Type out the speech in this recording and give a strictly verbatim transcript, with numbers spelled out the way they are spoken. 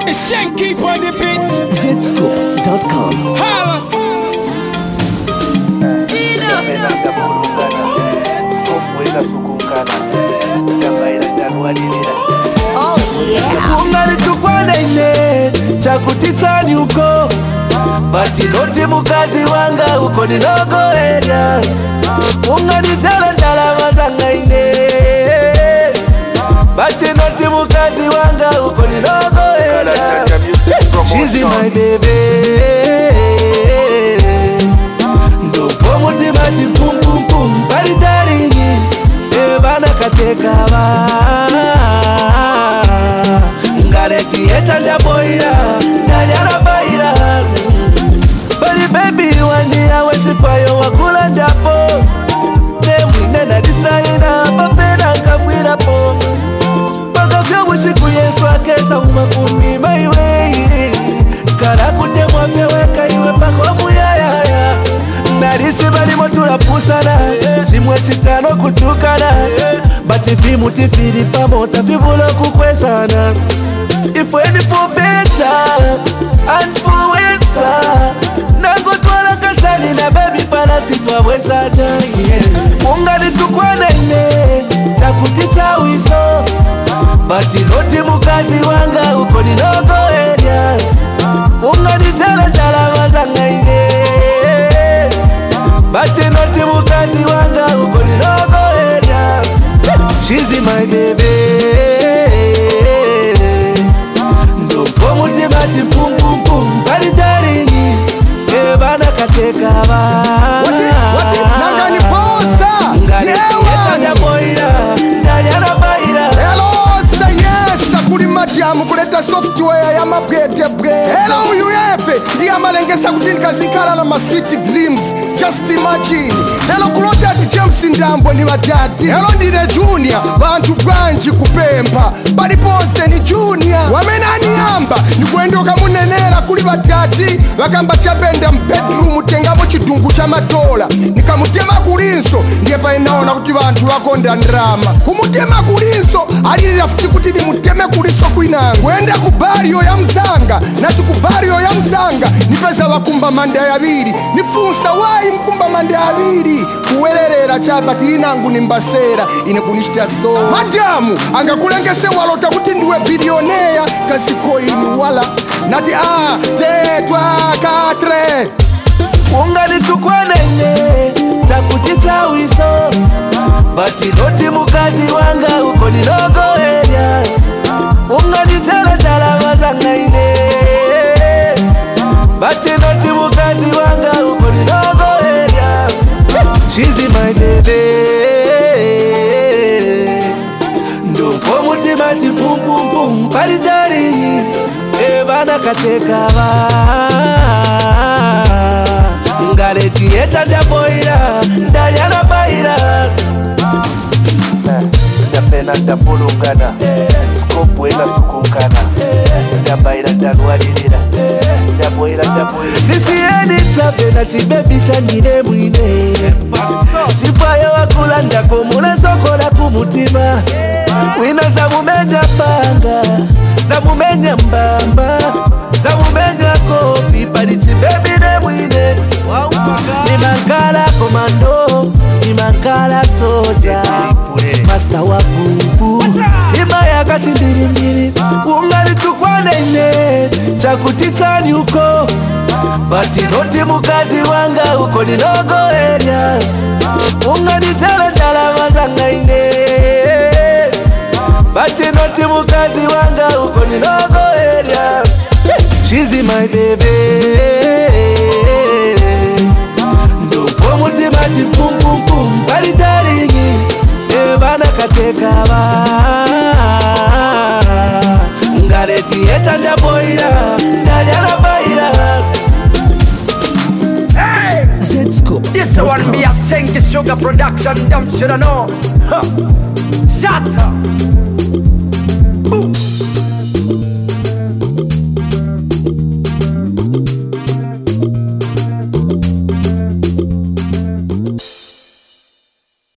It's Shanky on the beat. Zscoop dot com. Holla. Oh yeah. Unganitukwana ine chakutitsani uko bati noti mukazi wanga uko ninogoera unganitala ndalama zanga ine bati noti mukazi wanga uko ninogoera. She's my baby ndofo mutima ti pum pum pum bari daringi ebana kateka ba ngaleti etanda boira ndaliana baira bali baby wani awesifayo wakula ndapo temwine na disaina papena kafwira po bakavyo wishiku yesu akesa umakumi maiwe kala kutemwa fyeweka iwe pako muyayaya narisi bali motula pusana chimwe chitano kutukana bati vimu tifiri pamota vibulo kukwezana. If any for better and for worse nango twala kasani na baby pala sitwa wezana. Ungani tukwana ine chakutita wiso bati noti mukazi wanga uko ninogo area ungani tala tala wazanga ine bati noti mukazi wanga uko ninogo area. She's my baby ndofo mutima ti pum pum pum bari daringi ebana kateka ba Wati, wati, nangani posa Yewa boira ndaliana baira. Hello, say yes kuli madiamu kuleta software ya mapwete bwe. Hello U F ndiya malengesa kutinka zikala na ma city dreams. Just imagine. Hello kulota ati James Ndambo ni watati. Hello ndine Junior bantu bwanji kupempa bali pose ni Junior wamenani yamba ni kuendoka munenera kuli batati bakamba chabenda mbedroom tengamo chidungu cha matola nikamutema kulinso ndiye pa inaona kuti bantu bakonda ndrama kumutema kulinso ali rafuti kuti ni muteme kulinso kwinanga kwenda kubario ya mzanga nati kubario ya mzanga nipeza bakumba manda yabiri nifunsa wai mkumba manda yabiri kuwelerera chabati inangu nimbasera ine kunishita so madamu angakulengese walota kuti ndiwe bilionea kasiko inu wala nati ah tetwa katre ungani tukwana ine chakutita wiso bati noti mukazi wanga uko ninogo area ungani tala tala wazanga ine bati noti mukazi wanga uko ninogo area. She's my baby ndofo mutima ti pum pum pum bari daringi ebana kateka ba ngaleti etanda boira ndaliana baira ndapena ndapulungana skopwela sukungana ndabaira ndalwalirira ndaboira ndaboira nisieni chapena chibebi chanine mwine chipayo wakula ndakomula sokola kumutima wina zamumenya mbanga zamumenya mbamba zamumenya kofi pali chibebi ne mwine nimankala komando nimankala soja master wa kufu nimayaka chindirimbiri ungani tukwane ine chakutitani uko bati noti mukazi wanga uko ninogo area ungani tala tala wazanga ine bati noti mukazi wanga uko ninogo area. She's my baby ndofo mutima ti pum pum pum bari daringi ebana kateka ba ngaleti etanda boira ndaliana baira. Zscoop. This one be a Shanky Sugar production, them shoulda know. Huh. Shut up.